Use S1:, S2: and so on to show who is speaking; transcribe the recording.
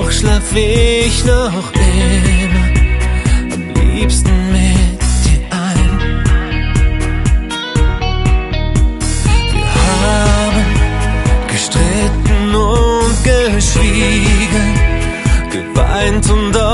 S1: Doch schlaf ich noch immer am liebsten mit dir ein. Wir haben gestritten und geschwiegen, geweint und